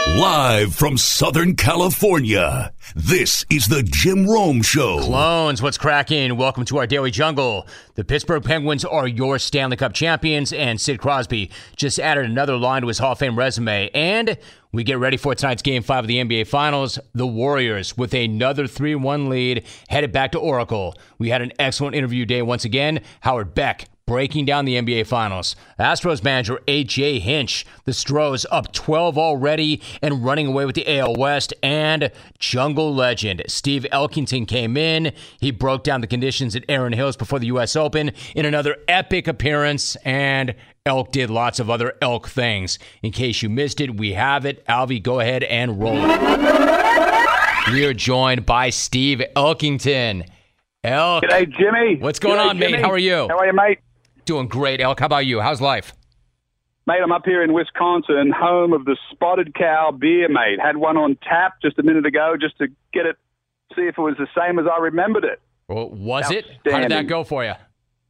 Live from Southern California, this is the Jim Rome Show. Clones, what's cracking? Welcome to our Daily Jungle. The Pittsburgh Penguins are your Stanley Cup champions, and Sid Crosby just added another line to his Hall of Fame resume. And we get ready for tonight's Game 5 of the NBA Finals. The Warriors, with another 3-1 lead, headed back to Oracle. We had an excellent interview day once again. Howard Beck breaking down the NBA Finals. Astros manager A.J. Hinch, the Stros up 12 already and running away with the AL West. And Jungle legend Steve Elkington came in. He broke down the conditions at Erin Hills before the U.S. Open in another epic appearance. And Elk did lots of other Elk things. In case you missed it, we have it. Alvy, go ahead and roll it. We are joined by Steve Elkington. Elk. G'day, Jimmy. What's going on, Jimmy. mate? How are you? How are you, mate? Doing great, Elk. How about you? How's life? Mate, I'm up here in Wisconsin, home of the Spotted Cow beer, mate. Had one on tap just a minute ago just to get it, see if it was the same as I remembered it. Well, was it? How did that go for you?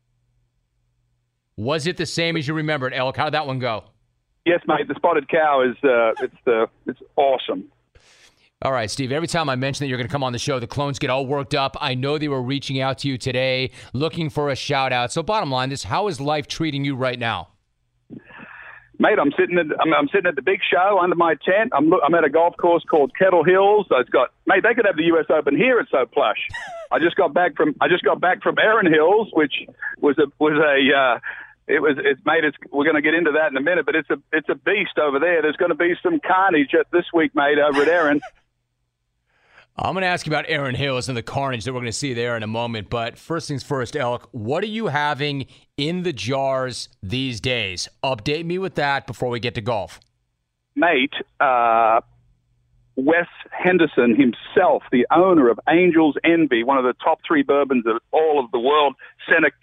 Was it the same as you remembered, Elk? How did that one go? Yes, mate. The Spotted Cow is it's awesome. All right, Steve, every time I mention that you're going to come on the show, the Clones get all worked up. I know they were reaching out to you today, looking for a shout-out. So bottom line is, how is life treating you right now? Mate, I'm sitting at the big show under my tent. I'm at a golf course called Kettle Hills. It's got, mate, they could have the U.S. Open here. It's so plush. I just got back from Erin Hills, which was we're going to get into that in a minute, but it's a beast over there. There's going to be some carnage this week, mate, over at Erin. I'm going to ask you about Erin Hills and the carnage that we're going to see there in a moment. But first things first, Elk, what are you having in the jars these days? Update me with that before we get to golf. Mate, Wes Henderson himself, the owner of Angel's Envy, one of the top 3 bourbons of all of the world, sent a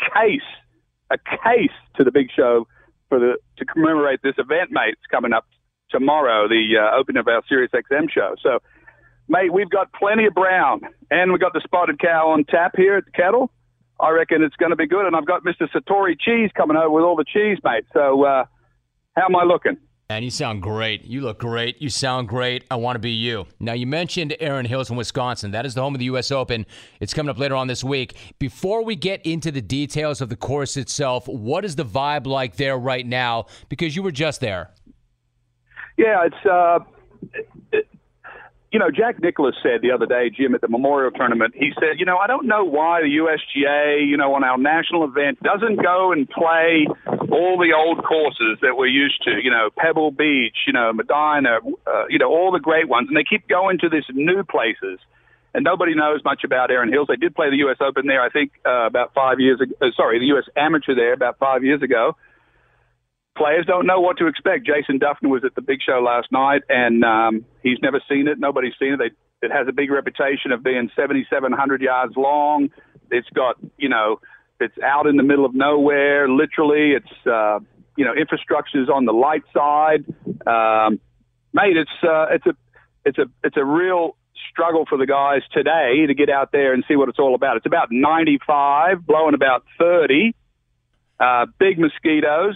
case to the big show to commemorate this event, mate. It's coming up tomorrow, the opening of our Sirius XM show. So, mate, we've got plenty of brown, and we've got the Spotted Cow on tap here at the Kettle. I reckon it's going to be good, and I've got Mr. Satori Cheese coming over with all the cheese, mate. So how am I looking? And you sound great. You look great. You sound great. I want to be you. Now, you mentioned Erin Hills in Wisconsin. That is the home of the U.S. Open. It's coming up later on this week. Before we get into the details of the course itself, what is the vibe like there right now? Because you were just there. Yeah, it's Jack Nicklaus said the other day, Jim, at the Memorial Tournament, he said, I don't know why the USGA, on our national event doesn't go and play all the old courses that we're used to, Pebble Beach, Medina, all the great ones. And they keep going to these new places. And nobody knows much about Erin Hills. They did play the U.S. Open there, I think, about 5 years ago. The U.S. Amateur there about 5 years ago. Players don't know what to expect. Jason Duffner was at the big show last night, and he's never seen it. Nobody's seen it. It has a big reputation of being 7,700 yards long. It's got, it's out in the middle of nowhere, literally. It's, infrastructure's on the light side. Mate, it's a real struggle for the guys today to get out there and see what it's all about. It's about 95, blowing about 30, big mosquitoes.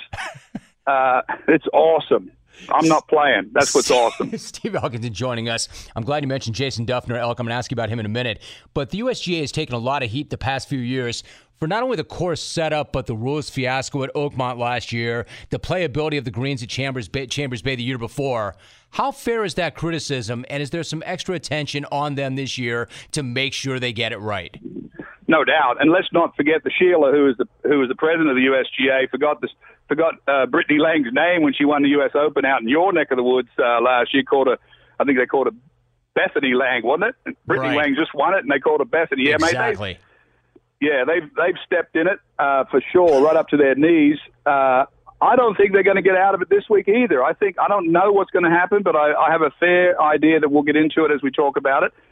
It's awesome. I'm not playing. That's what's awesome. Steve Elkington joining us. I'm glad you mentioned Jason Duffner. Elk, I'm going to ask you about him in a minute. But the USGA has taken a lot of heat the past few years for not only the course setup, but the rules fiasco at Oakmont last year, the playability of the greens at Chambers Bay the year before. How fair is that criticism, and is there some extra attention on them this year to make sure they get it right? No doubt. And let's not forget the Sheila, who was the president of the USGA, forgot Brittany Lang's name when she won the U.S. Open out in your neck of the woods last year. I think they called her Bethany Lang, wasn't it? Brittany Lang just won it, and they called her Bethany. Yeah, exactly. Mate, they've stepped in it for sure, right up to their knees. I don't think they're going to get out of it this week either. I don't know what's going to happen, but I have a fair idea that we'll get into it as we talk about it.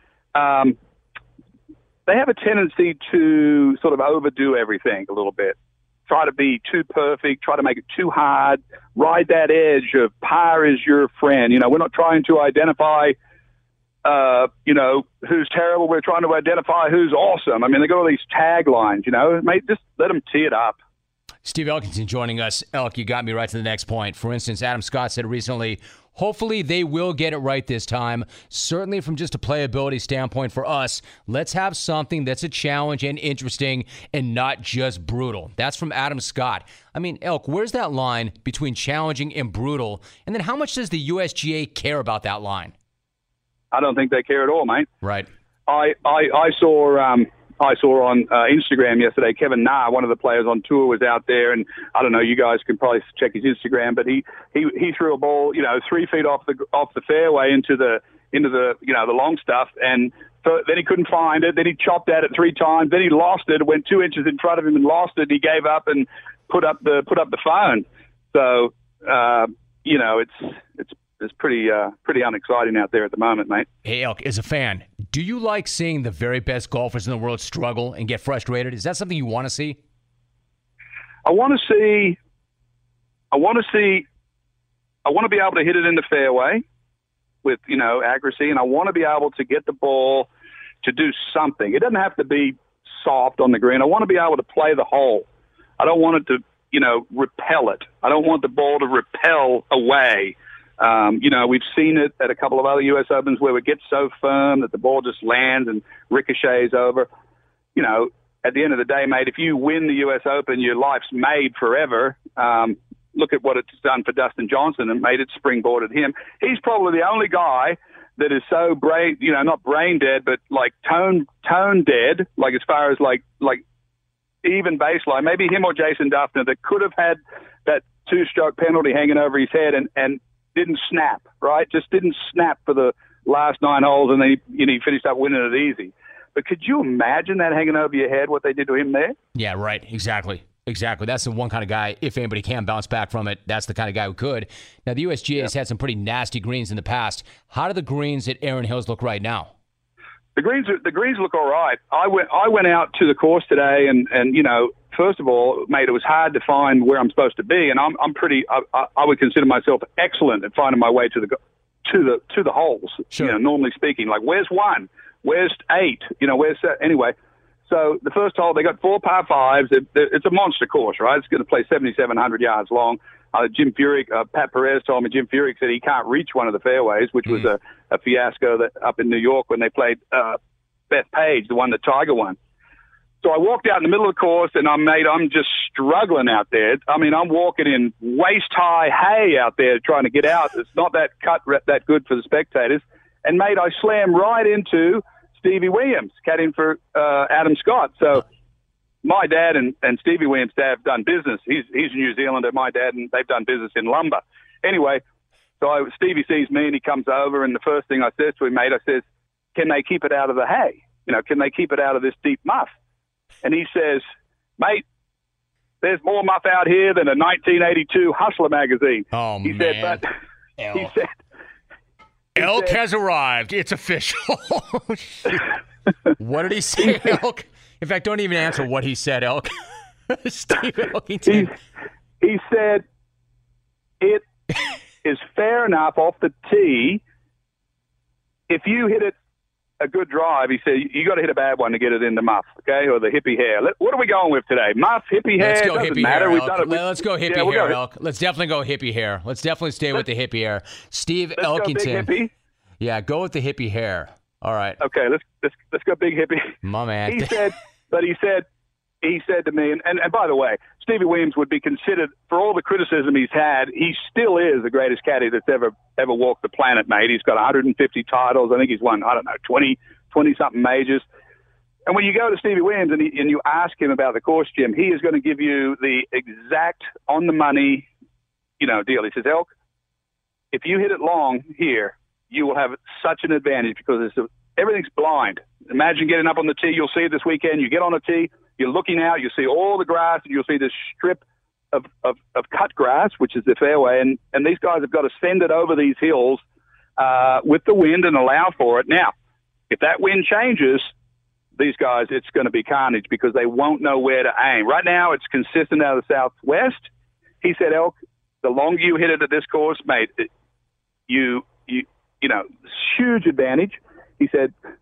They have a tendency to sort of overdo everything a little bit. Try to be too perfect, try to make it too hard, ride that edge of par is your friend. We're not trying to identify, who's terrible. We're trying to identify who's awesome. I mean, they got all these taglines, mate, just let them tee it up. Steve Elkington joining us. Elk, you got me right to the next point. For instance, Adam Scott said recently, hopefully they will get it right this time. Certainly from just a playability standpoint for us, let's have something that's a challenge and interesting and not just brutal. That's from Adam Scott. I mean, Elk, where's that line between challenging and brutal? And then how much does the USGA care about that line? I don't think they care at all, mate. Right. I saw on Instagram yesterday, Kevin Na, one of the players on tour, was out there, and I don't know, you guys can probably check his Instagram, but he threw a ball, 3 feet off the fairway into the the long stuff, and so then he couldn't find it. Then he chopped at it 3 times. Then he lost it. It went 2 inches in front of him and lost it. He gave up and put up the phone. So it's pretty unexciting out there at the moment, mate. Hey, Elk, as a fan, do you like seeing the very best golfers in the world struggle and get frustrated? Is that something you want to see? I want to be able to hit it in the fairway with, accuracy, and I want to be able to get the ball to do something. It doesn't have to be soft on the green. I want to be able to play the hole. I don't want it to, repel it. I don't want the ball to repel away. We've seen it at a couple of other U.S. Opens where it gets so firm that the ball just lands and ricochets over. At the end of the day, mate, if you win the U.S. Open, your life's made forever. Look at what it's done for Dustin Johnson and made it springboarded him. He's probably the only guy that is so not brain dead, but like tone dead, like as far as like even baseline. Maybe him or Jason Duffner that could have had that 2-stroke penalty hanging over his head and didn't snap, right? Just didn't snap for the last 9 holes, and then he finished up winning it easy. But could you imagine that hanging over your head, what they did to him there? Yeah, right. Exactly. That's the one kind of guy, if anybody can bounce back from it, that's the kind of guy who could. Now, the USGA has had some pretty nasty greens in the past. How do the greens at Erin Hills look right now? The greens look all right. I went out to the course today, and first of all, mate, it was hard to find where I'm supposed to be, and I'm pretty. I would consider myself excellent at finding my way to the holes. Sure. Normally speaking, like where's 1, where's 8, where's anyway. So the first hole, they got 4 par 5s. It's a monster course, right? It's going to play 7,700 yards long. Jim Furyk, Pat Perez told me Jim Furyk said he can't reach one of the fairways, which was a fiasco that up in New York when they played Bethpage, the one that Tiger won. So I walked out in the middle of the course, and I'm just struggling out there. I mean, I'm walking in waist-high hay out there trying to get out. It's not that cut that good for the spectators. And, mate, I slammed right into Stevie Williams, caddying for Adam Scott. So my dad and Stevie Williams' dad have done business. He's a New Zealander, my dad, and they've done business in lumber. Anyway, Stevie sees me, and he comes over, and the first thing I says to him, mate, I says, can they keep it out of the hay? Can they keep it out of this deep muff? And he says, mate, there's more muff out here than a 1982 Hustler magazine. Oh, he man. Said, Elk has arrived. It's official. What did he say, Elk? In fact, don't even answer what he said, Elk. Steve Elkington. He said, it is fair enough off the tee. If you hit it a good drive, he said, you got to hit a bad one to get it in the muff, okay, or the hippie hair. What are we going with today? Muff, hippie hair? Let's go doesn't hippie matter. hair, Elk. Let's go hippie hair, Elk. Let's definitely go hippie hair. Let's definitely stay with the hippie hair. Steve Elkington. Go big hippie. Yeah, go with the hippie hair. All right. Okay, let's go big hippie. My man. He said to me, and by the way, Stevie Williams would be considered, for all the criticism he's had, he still is the greatest caddy that's ever walked the planet, mate. He's got 150 titles. I think he's won, 20-something majors. And when you go to Stevie Williams and you ask him about the course, Jim, he is going to give you the exact on-the-money, deal. He says, Elk, if you hit it long here, you will have such an advantage because everything's blind. Imagine getting up on the tee. You'll see it this weekend. You get on a tee, you're looking out, you see all the grass, and you'll see this strip of cut grass, which is the fairway. And these guys have got to send it over these hills with the wind and allow for it. Now, if that wind changes, these guys, it's going to be carnage because they won't know where to aim. Right now, it's consistent out of the southwest. He said, Elk, the longer you hit it at this course, mate, huge advantage. He said,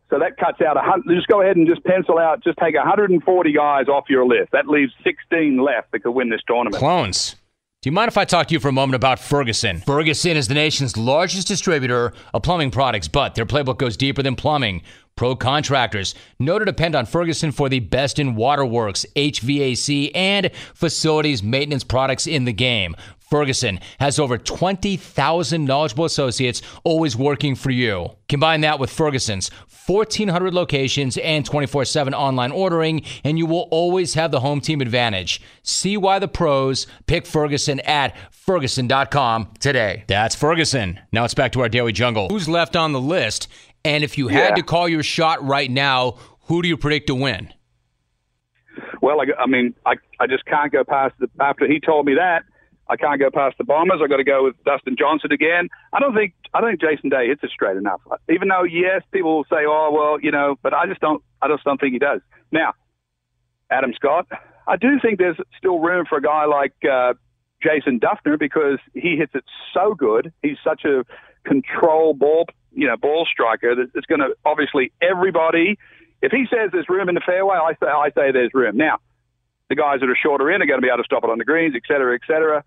So that cuts out just go ahead and just pencil out, just take 140 guys off your list. That leaves 16 left that could win this tournament. Clones. Do you mind if I talk to you for a moment about Ferguson? Ferguson is the nation's largest distributor of plumbing products, but their playbook goes deeper than plumbing. Pro contractors know to depend on Ferguson for the best in waterworks, HVAC, and facilities maintenance products in the game. Ferguson has over 20,000 knowledgeable associates always working for you. Combine that with Ferguson's 1,400 locations and 24/7 online ordering, and you will always have the home team advantage. See why the pros pick Ferguson at Ferguson.com today. That's Ferguson. Now it's back to our Daily Jungle. Who's left on the list? And if you had to call your shot right now, who do you predict to win? Well, I just can't go past after he told me that. I can't go past the Bombers. I've got to go with Dustin Johnson again. I don't think Jason Day hits it straight enough. Even though, yes, people will say, oh, well, but I just don't think he does. Now, Adam Scott, I do think there's still room for a guy like Jason Duffner because he hits it so good. He's such a control ball striker that it's going to obviously everybody. If he says there's room in the fairway, I say there's room. Now, the guys that are shorter in are going to be able to stop it on the greens, et cetera, et cetera.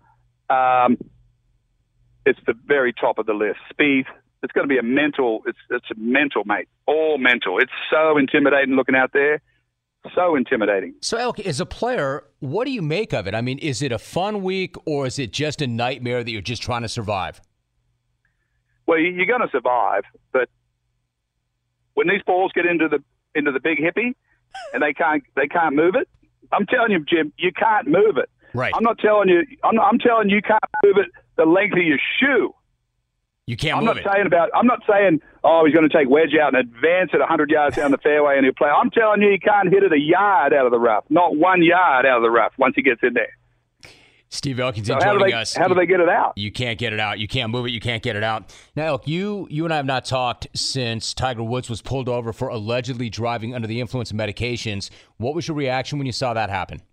It's the very top of the list. Speed. It's going to be a mental. It's a mental, mate. All mental. It's so intimidating looking out there. So intimidating. So, Elk, as a player, what do you make of it? I mean, is it a fun week or is it just a nightmare that you're just trying to survive? Well, you're going to survive, but when these balls get into the big hippie and they can't move it, I'm telling you, Jim, you can't move it. Right. I'm telling you you can't move it the length of your shoe. You can't move it. I'm not saying, oh, he's going to take wedge out and advance it 100 yards down the fairway and he'll play. I'm telling you, he can't hit it a yard out of the rough. Not 1 yard out of the rough once he gets in there. Steve Elkington joining us. How do they get it out? You can't get it out. You can't move it. You can't get it out. Now, Elk, you and I have not talked since Tiger Woods was pulled over for allegedly driving under the influence of medications. What was your reaction when you saw that happen?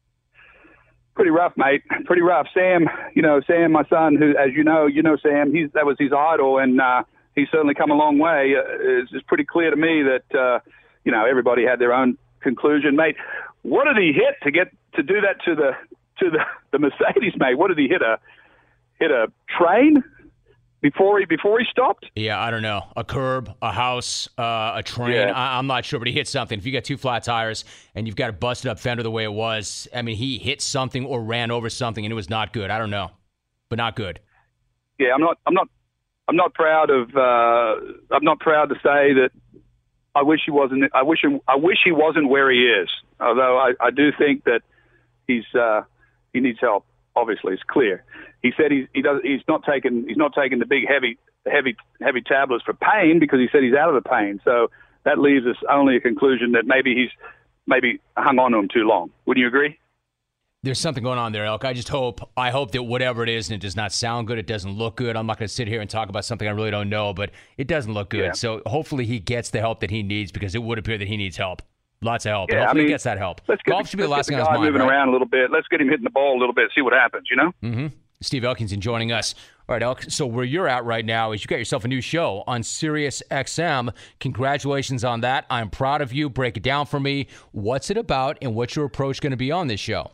Pretty rough, mate. Pretty rough. Sam, Sam, my son, who, as you know Sam, that was his idol, and he's certainly come a long way. It's pretty clear to me that, everybody had their own conclusion, mate. What did he hit to do that to the Mercedes, mate? What did he hit? A train before he stopped? Yeah, I don't know. A curb, a house, a train. Yeah. I'm not sure, but he hit something. If you got two flat tires and you've got a busted up fender the way it was, I mean, he hit something or ran over something, and it was not good. I don't know, but not good. Yeah, I'm not proud of. I'm not proud to say that. I wish he wasn't. I wish he wasn't where he is. Although I do think that he needs help. Obviously, it's clear. He said he's not taking the big heavy tablets for pain because he said he's out of the pain. So that leaves us only a conclusion that maybe he's hung on to him too long. Wouldn't you agree? There's something going on there, Elk. I hope that whatever it is, and it does not sound good, it doesn't look good. I'm not going to sit here and talk about something I really don't know, but it doesn't look good. Yeah. So hopefully he gets the help that he needs because it would appear that he needs help. Lots of help. Yeah, hopefully he gets that help. Golf should be the last thing on his mind. Moving around a little bit. Let's get him hitting the ball a little bit, see what happens, Mm-hmm. Steve Elkington joining us. All right, Elk, so where you're at right now is you got yourself a new show on Sirius XM. Congratulations on that. I'm proud of you. Break it down for me. What's it about and what's your approach going to be on this show?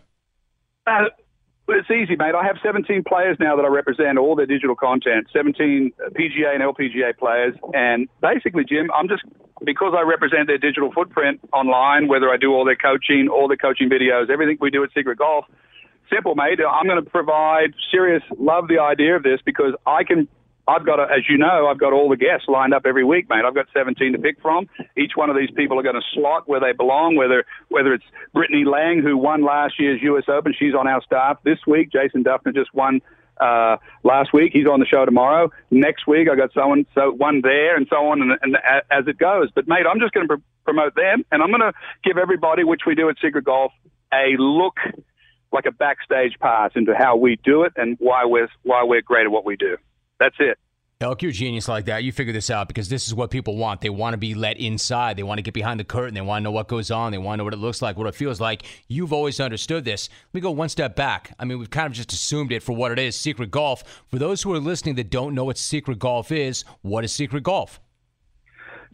It's easy, mate. I have 17 players now that I represent all their digital content, 17 PGA and LPGA players. And basically, Jim, because I represent their digital footprint online, whether I do all their coaching videos, everything we do at Secret Golf, simple, mate. I'm going to provide Sirius. Love the idea of this because I've got all the guests lined up every week, mate. I've got 17 to pick from. Each one of these people are going to slot where they belong, whether it's Brittany Lang, who won last year's U.S. Open. She's on our staff this week. Jason Duffner just won last week. He's on the show tomorrow. Next week, I got one there and so on, and as it goes. But, mate, I'm just going to promote them, and I'm going to give everybody, which we do at Secret Golf, a look like a backstage pass into how we do it and why we're great at what we do. That's it. Elk, you're a genius like that. You figure this out because this is what people want. They want to be let inside. They want to get behind the curtain. They want to know what goes on. They want to know what it looks like, what it feels like. You've always understood this. Let me go one step back. I mean, we've kind of just assumed it for what it is, Secret Golf. For those who are listening that don't know what Secret Golf is, what is Secret Golf?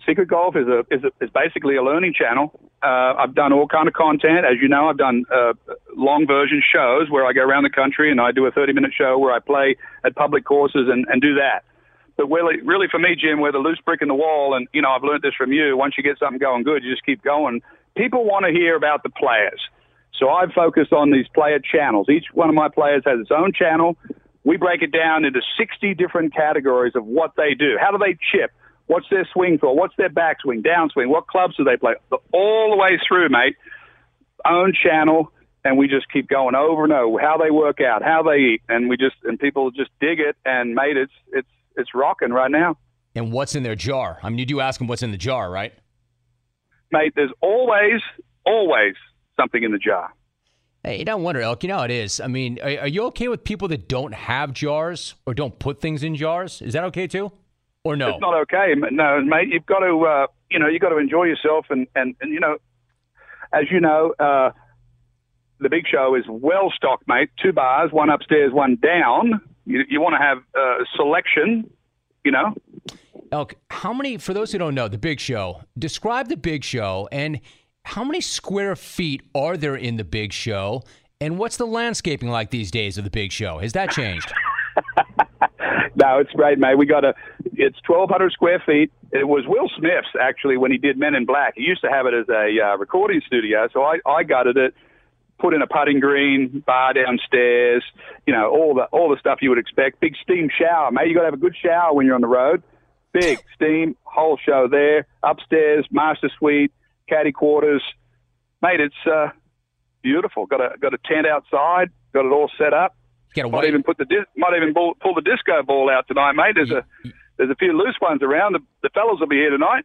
Secret Golf is basically a learning channel. I've done all kind of content. As you know, I've done long version shows where I go around the country and I do a 30-minute show where I play at public courses and do that. But really for me, Jim, we're the loose brick in the wall. And, I've learned this from you. Once you get something going good, you just keep going. People want to hear about the players. So I've focused on these player channels. Each one of my players has its own channel. We break it down into 60 different categories of what they do. How do they chip? What's their swing for? What's their backswing, downswing? What clubs do they play? All the way through, mate. Own channel, and we just keep going over and over. How they work out, how they eat, and people just dig it. And mate, it's rocking right now. And what's in their jar? I mean, you do ask them what's in the jar, right? Mate, there's always something in the jar. Hey, you don't wonder, Elk. You know how it is. I mean, are you okay with people that don't have jars or don't put things in jars? Is that okay too? Or no? It's not okay. No, mate, you've got to, you've got to enjoy yourself. And as you know, the Big Show is well stocked, mate. 2 bars, one upstairs, one down. You want to have selection, Elk, how many, for those who don't know, the Big Show, describe the Big Show and how many square feet are there in the Big Show? And what's the landscaping like these days of the Big Show? Has that changed? No, it's great, mate. It's 1,200 square feet. It was Will Smith's, actually, when he did Men in Black. He used to have it as a recording studio, so I gutted it, put in a putting green, bar downstairs, all the stuff you would expect. Big steam shower, mate. You got to have a good shower when you're on the road. Big steam, whole show there. Upstairs, master suite, caddy quarters. Mate, it's beautiful. Got a tent outside. Got it all set up. Might even pull the disco ball out tonight, mate. There's a few loose ones around. The fellas will be here tonight.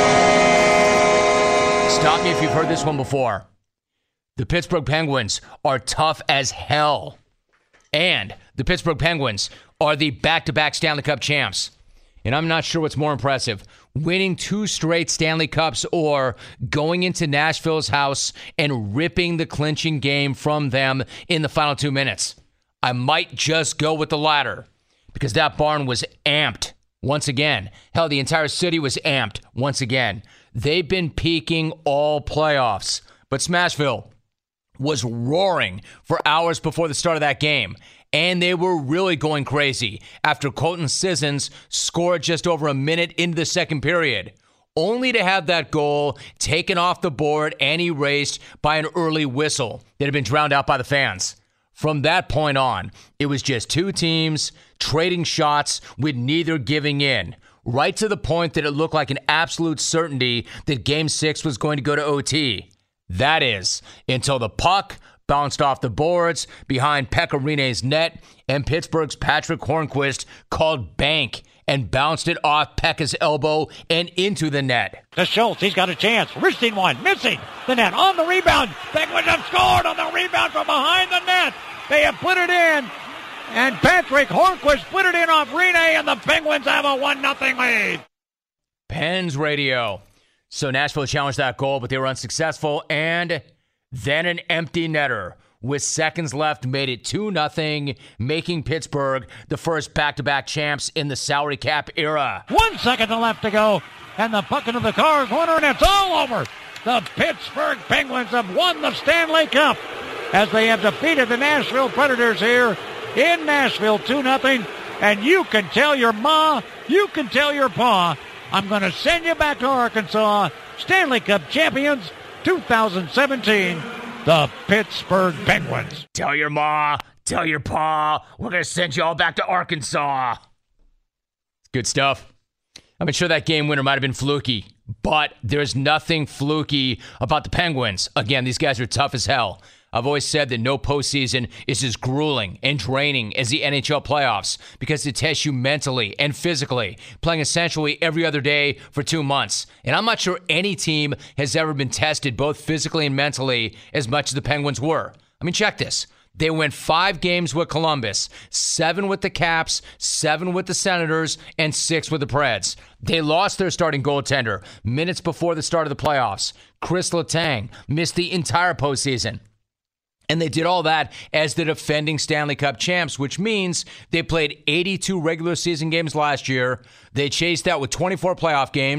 Stop me if you've heard this one before. The Pittsburgh Penguins are tough as hell. And the Pittsburgh Penguins are the back-to-back Stanley Cup champs. And I'm not sure what's more impressive, winning 2 straight Stanley Cups or going into Nashville's house and ripping the clinching game from them in the final 2 minutes. I might just go with the latter because that barn was amped once again. Hell, the entire city was amped once again. They've been peaking all playoffs, but Smashville was roaring for hours before the start of that game. And they were really going crazy after Colton Sissons scored just over a minute into the second period, only to have that goal taken off the board and erased by an early whistle that had been drowned out by the fans. From that point on, it was just 2 teams trading shots with neither giving in, right to the point that it looked like an absolute certainty that Game 6 was going to go to OT. That is, until the puck bounced off the boards behind Pekka Rinne's net, and Pittsburgh's Patrick Hornquist called bank and bounced it off Pekka's elbow and into the net. To Schultz, he's got a chance. Wristing one, missing the net. On the rebound, Penguins have scored on the rebound from behind the net. They have put it in, and Patrick Hornquist put it in off Rinne, and the Penguins have a 1-0 lead. Pens radio. So Nashville challenged that goal, but they were unsuccessful, and then an empty netter with seconds left made it 2-0, making Pittsburgh the first back-to-back champs in the salary cap era. 1 second left to go, and the puck into the car corner, and it's all over. The Pittsburgh Penguins have won the Stanley Cup as they have defeated the Nashville Predators here in Nashville 2-0. And you can tell your ma, you can tell your pa, I'm going to send you back to Arkansas. Stanley Cup champions 2017, the Pittsburgh Penguins. Tell your ma, tell your pa, we're going to send you all back to Arkansas. Good stuff. I'm sure that game winner might have been fluky, but there's nothing fluky about the Penguins. Again, these guys are tough as hell. I've always said that no postseason is as grueling and draining as the NHL playoffs because it tests you mentally and physically, playing essentially every other day for 2 months. And I'm not sure any team has ever been tested both physically and mentally as much as the Penguins were. I mean, check this. They went 5 games with Columbus, 7 with the Caps, 7 with the Senators, and 6 with the Preds. They lost their starting goaltender minutes before the start of the playoffs. Chris Letang missed the entire postseason. And they did all that as the defending Stanley Cup champs, which means they played 82 regular season games last year. They chased that with 24 playoff games.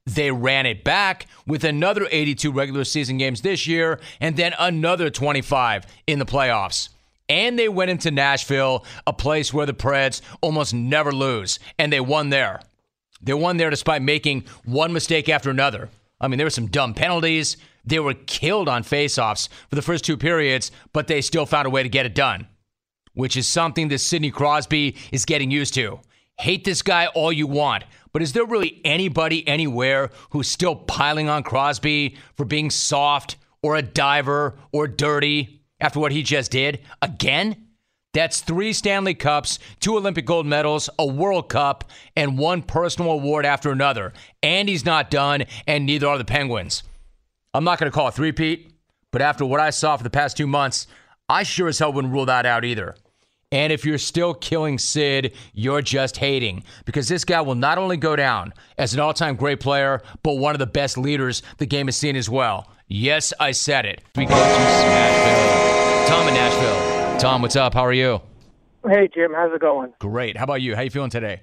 They ran it back with another 82 regular season games this year and then another 25 in the playoffs. And they went into Nashville, a place where the Preds almost never lose, and they won there. They won there despite making one mistake after another. I mean, there were some dumb penalties. They were killed on faceoffs for the first two periods, but they still found a way to get it done, which is something that Sidney Crosby is getting used to. Hate this guy all you want, but is there really anybody anywhere who's still piling on Crosby for being soft or a diver or dirty after what he just did? Again? That's 3 Stanley Cups, 2 Olympic gold medals, a World Cup, and 1 personal award after another. And he's not done, and neither are the Penguins. I'm not going to call it three-peat, but after what I saw for the past 2 months, I sure as hell wouldn't rule that out either. And if you're still killing Sid, you're just hating, because this guy will not only go down as an all-time great player, but one of the best leaders the game has seen as well. Yes, I said it. We go to Smashville. Tom in Nashville. Tom, what's up? How are you? Hey, Jim. How's it going? Great. How about you? How you feeling today?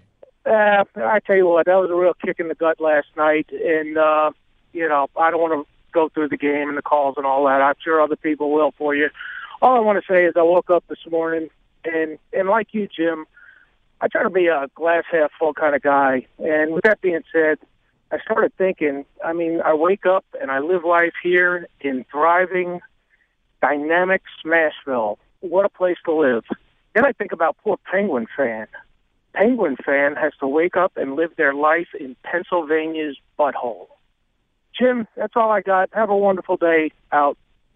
I tell you what, that was a real kick in the gut last night. And, I don't want to go through the game and the calls and all that. I'm sure other people will for you. All I want to say is I woke up this morning, and like you, Jim, I try to be a glass half full kind of guy. And with that being said, I started thinking, I wake up and I live life here in thriving, dynamic Smashville. What a place to live. Then I think about poor Penguin fan. Penguin fan has to wake up and live their life in Pennsylvania's butthole. Jim, that's all I got. Have a wonderful day. Out.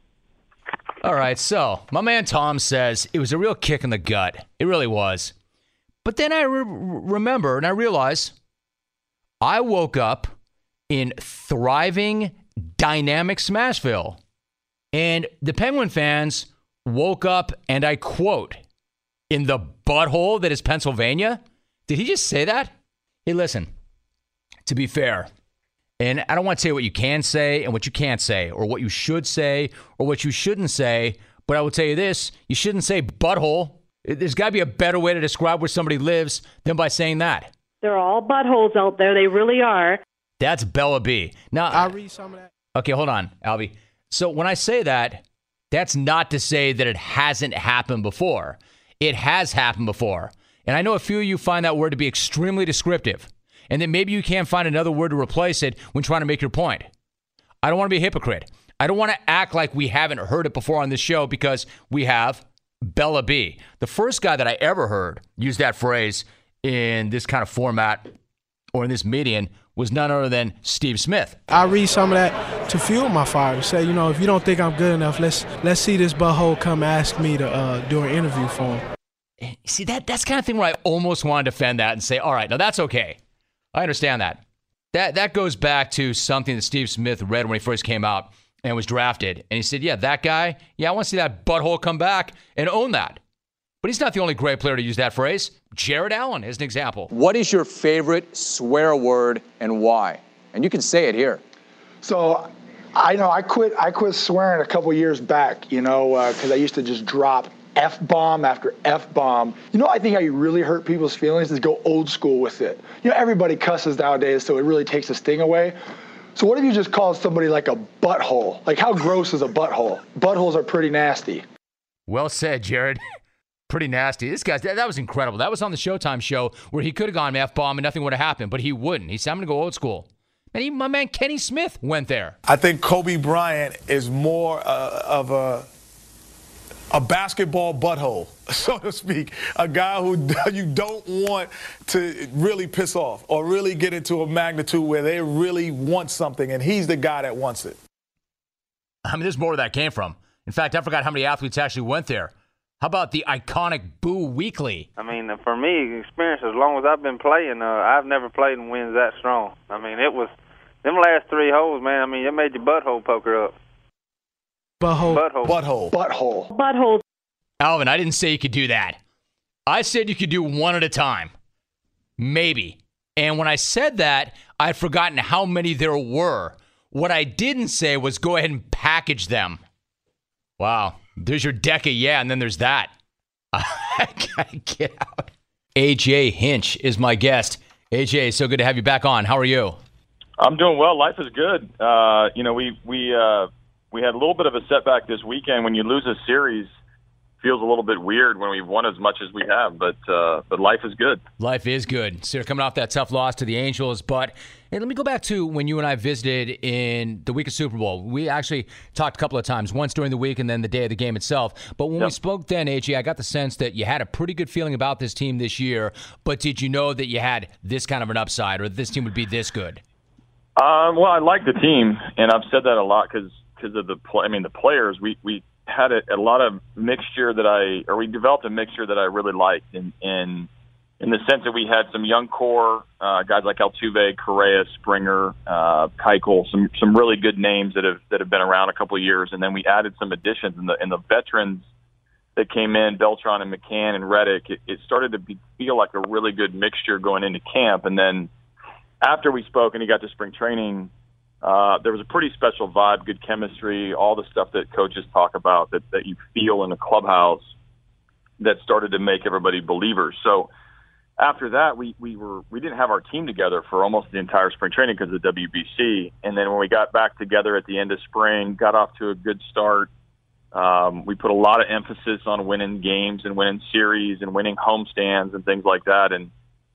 All right, so my man Tom says it was a real kick in the gut. It really was. But then I remember and I realize I woke up in thriving, dynamic Smashville. And the Penguin fans woke up, and I quote, in the butthole that is Pennsylvania? Did he just say that? Hey, listen, to be fair, and I don't want to say what you can say and what you can't say, or what you should say or what you shouldn't say, but I will tell you this, you shouldn't say butthole. There's got to be a better way to describe where somebody lives than by saying that. They're all buttholes out there. They really are. That's Bella B. Now, I'll read some of that. Okay, hold on, Albie. So when I say that, that's not to say that it hasn't happened before. It has happened before. And I know a few of you find that word to be extremely descriptive. And then maybe you can't find another word to replace it when trying to make your point. I don't want to be a hypocrite. I don't want to act like we haven't heard it before on this show, because we have. Bella B. The first guy that I ever heard use that phrase in this kind of format or in this median was none other than Steve Smith. I read some of that to fuel my fire, to say, if you don't think I'm good enough, let's see this butthole come ask me to do an interview for him. See, that's the kind of thing where I almost want to defend that and say, all right, now that's okay. I understand that. That goes back to something that Steve Smith read when he first came out and was drafted. And he said, yeah, that guy, I want to see that butthole come back and own that. But he's not the only great player to use that phrase. Jared Allen is an example. What is your favorite swear word and why? And you can say it here. So I quit swearing a couple years back, because I used to just drop F-bomb after F-bomb. I think how you really hurt people's feelings is go old school with it. Everybody cusses nowadays, so it really takes the sting away. So what if you just called somebody like a butthole? Like, how gross is a butthole? Buttholes are pretty nasty. Well said, Jared. Pretty nasty. This guy, that was incredible. That was on the Showtime show where he could have gone F-bomb and nothing would have happened, but he wouldn't. He said, I'm going to go old school. And my man Kenny Smith went there. I think Kobe Bryant is more of a basketball butthole, so to speak. A guy who you don't want to really piss off or really get into a magnitude where they really want something, and he's the guy that wants it. There's more where that came from. In fact, I forgot how many athletes actually went there. How about the iconic Boo Weekly? For me, experience, as long as I've been playing, I've never played in winds that strong. It was them last 3 holes, man. It made your butthole poker up. Butthole. Alvin, I didn't say you could do that. I said you could do one at a time. Maybe. And when I said that, I'd forgotten how many there were. What I didn't say was go ahead and package them. Wow. There's your deck of yeah, and then there's that. I gotta get out. AJ Hinch is my guest. AJ, so good to have you back on. How are you? I'm doing well. Life is good. We had a little bit of a setback this weekend. When you lose a series, feels a little bit weird when we've won as much as we have, but life is good. Life is good. So you're coming off that tough loss to the Angels, but hey, let me go back to when you and I visited in the week of Super Bowl. We actually talked a couple of times, once during the week and then the day of the game itself. But when we spoke then, AJ, I got the sense that you had a pretty good feeling about this team this year, but did you know that you had this kind of an upside or this team would be this good? Well, I like the team, and I've said that a lot because of the players. We had a lot of mixture we developed a mixture that I really liked in the sense that we had some young core guys like Altuve, Correa, Springer, Keuchel, some really good names that have been around a couple of years, and then we added some additions and the veterans that came in, Beltran and McCann and Reddick. It started to feel like a really good mixture going into camp, and then after we spoke and he got to spring training, there was a pretty special vibe, good chemistry, all the stuff that coaches talk about that you feel in the clubhouse that started to make everybody believers. So after that, we didn't have our team together for almost the entire spring training because of the WBC. And then when we got back together at the end of spring, got off to a good start. We put a lot of emphasis on winning games and winning series and winning homestands and things like that. And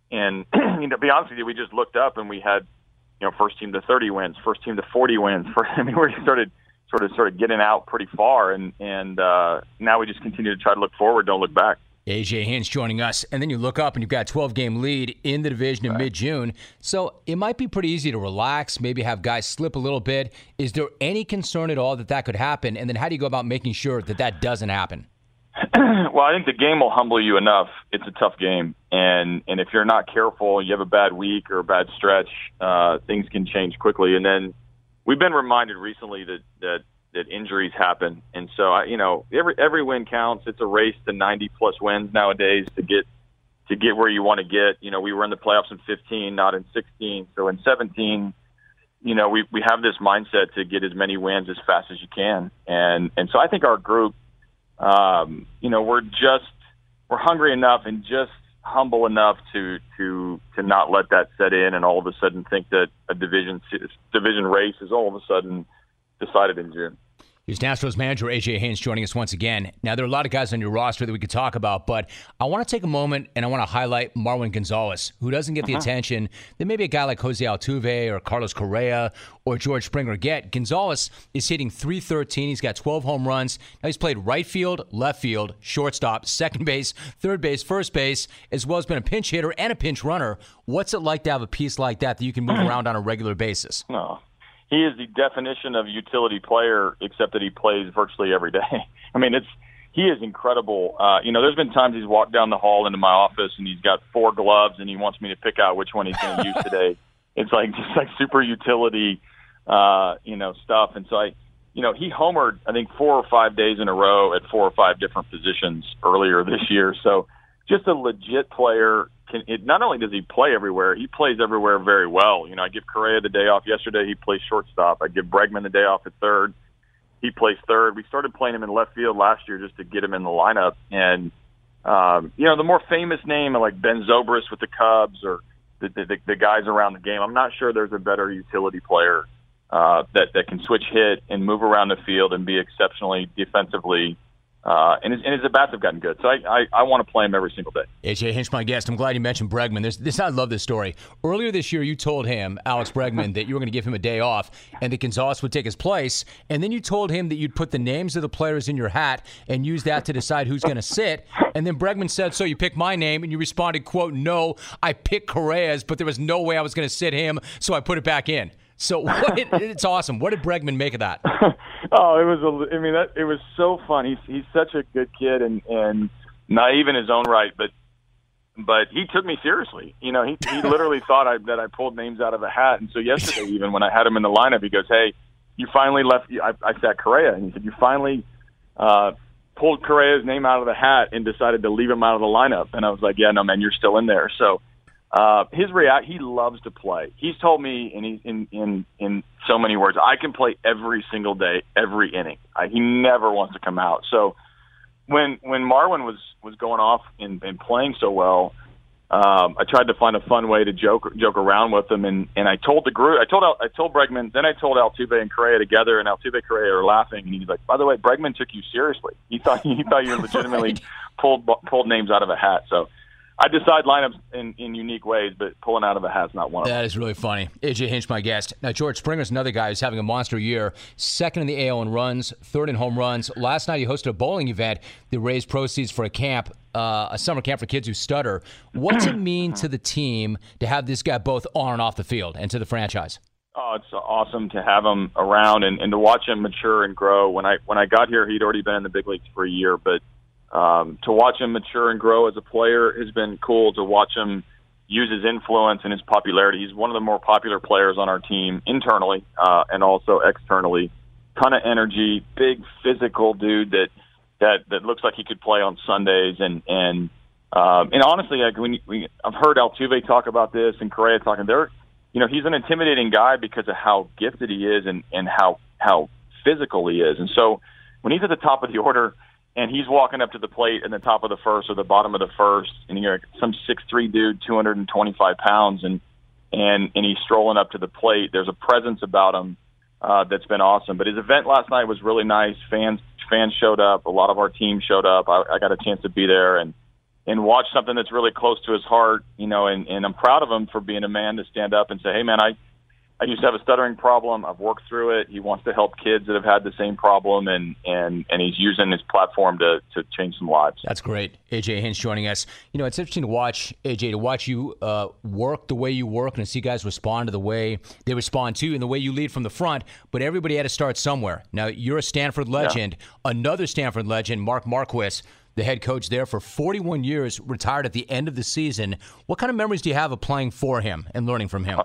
to be honest with you, we just looked up and we had, first team to 30 wins, first team to 40 wins. We started sort of getting out pretty far, and now we just continue to try to look forward, don't look back. AJ Hinch joining us, and then you look up and you've got a 12-game lead in the division in mid-June. So it might be pretty easy to relax, maybe have guys slip a little bit. Is there any concern at all that could happen? And then how do you go about making sure that doesn't happen? Well, I think the game will humble you enough. It's a tough game, and if you're not careful, you have a bad week or a bad stretch, things can change quickly. And then we've been reminded recently that injuries happen, and so every win counts. It's a race to 90+ wins nowadays to get where you want to get. We were in the playoffs in 15, not in 16. So in 17, we have this mindset to get as many wins as fast as you can, and so I think our group. We're hungry enough and just humble enough to not let that set in and all of a sudden think that a division race is all of a sudden decided in June. Here's Nationals manager AJ Hinch joining us once again. Now, there are a lot of guys on your roster that we could talk about, but I want to take a moment and I want to highlight Marwin Gonzalez, who doesn't get the attention that maybe a guy like Jose Altuve or Carlos Correa or George Springer get. Gonzalez is hitting .313. He's got 12 home runs. Now, he's played right field, left field, shortstop, second base, third base, first base, as well as been a pinch hitter and a pinch runner. What's it like to have a piece like that you can move around on a regular basis? No. He is the definition of utility player, except that he plays virtually every day. I mean, he is incredible. There's been times he's walked down the hall into my office and he's got 4 gloves and he wants me to pick out which one he's going to use today. It's just like super utility, stuff. And so he homered, I think 4 or 5 days in a row at 4 or 5 different positions earlier this year. So just a legit player. Not only does he play everywhere, he plays everywhere very well. I give Correa the day off yesterday. He plays shortstop. I give Bregman the day off at third. He plays third. We started playing him in left field last year just to get him in the lineup. And, the more famous name like Ben Zobrist with the Cubs or the guys around the game, I'm not sure there's a better utility player that can switch hit and move around the field and be exceptionally defensively. And his at-bats have gotten good. So I want to play him every single day. AJ Hinch, my guest. I'm glad you mentioned Bregman. I love this story. Earlier this year, you told him, Alex Bregman, that you were going to give him a day off and that Gonzalez would take his place. And then you told him that you'd put the names of the players in your hat and use that to decide who's going to sit. And then Bregman said, so you picked my name, and you responded, quote, no, I picked Correa's, but there was no way I was going to sit him, so I put it back in. So it's awesome. What did Bregman make of that? It was so fun. He's such a good kid and naive in his own right, but he took me seriously. He literally thought that I pulled names out of a hat. And so yesterday, even when I had him in the lineup, he goes, "Hey, you finally left." I sat Correa, and he said, "You finally pulled Correa's name out of the hat and decided to leave him out of the lineup." And I was like, "Yeah, no, man, you're still in there." So. He loves to play. He's told me, and he's in so many words, I can play every single day, every inning. He never wants to come out. So when Marwin was going off and playing so well, I tried to find a fun way to joke around with them, and I told the group, I told Bregman, then I told Altuve and Correa together, and Altuve and Correa are laughing, and he's like, by the way, Bregman took you seriously. He thought you legitimately pulled names out of a hat. So I decide lineups in unique ways, but pulling out of a hat's not one of them. That is really funny. A.J. Hinch, my guest. Now, George Springer's another guy who's having a monster year. Second in the AL in runs, third in home runs. Last night he hosted a bowling event that raised proceeds for a camp, a summer camp for kids who stutter. What's it mean to the team to have this guy both on and off the field, and to the franchise? Oh, it's awesome to have him around and to watch him mature and grow. When I got here, he'd already been in the big leagues for a year, but to watch him mature and grow as a player has been cool. To watch him use his influence and his popularity. He's one of the more popular players on our team internally and also externally. Ton of energy, big physical dude that looks like he could play on Sundays. And honestly, like I've heard Altuve talk about this and Correa talking. He's an intimidating guy because of how gifted he is and how physical he is. And so when he's at the top of the order, and he's walking up to the plate in the top of the first or the bottom of the first, and you're some 6'3" dude, 225 pounds, and he's strolling up to the plate. There's a presence about him that's been awesome. But his event last night was really nice. Fans showed up. A lot of our team showed up. I got a chance to be there and watch something that's really close to his heart, and I'm proud of him for being a man to stand up and say, hey, man, I used to have a stuttering problem. I've worked through it. He wants to help kids that have had the same problem, and he's using his platform to change some lives. That's great. A.J. Hinch joining us. It's interesting to watch, A.J., to watch you work the way you work and to see guys respond to the way they respond to you and the way you lead from the front, but everybody had to start somewhere. Now, you're a Stanford legend. Yeah. Another Stanford legend, Mark Marquess, the head coach there for 41 years, retired at the end of the season. What kind of memories do you have of playing for him and learning from him?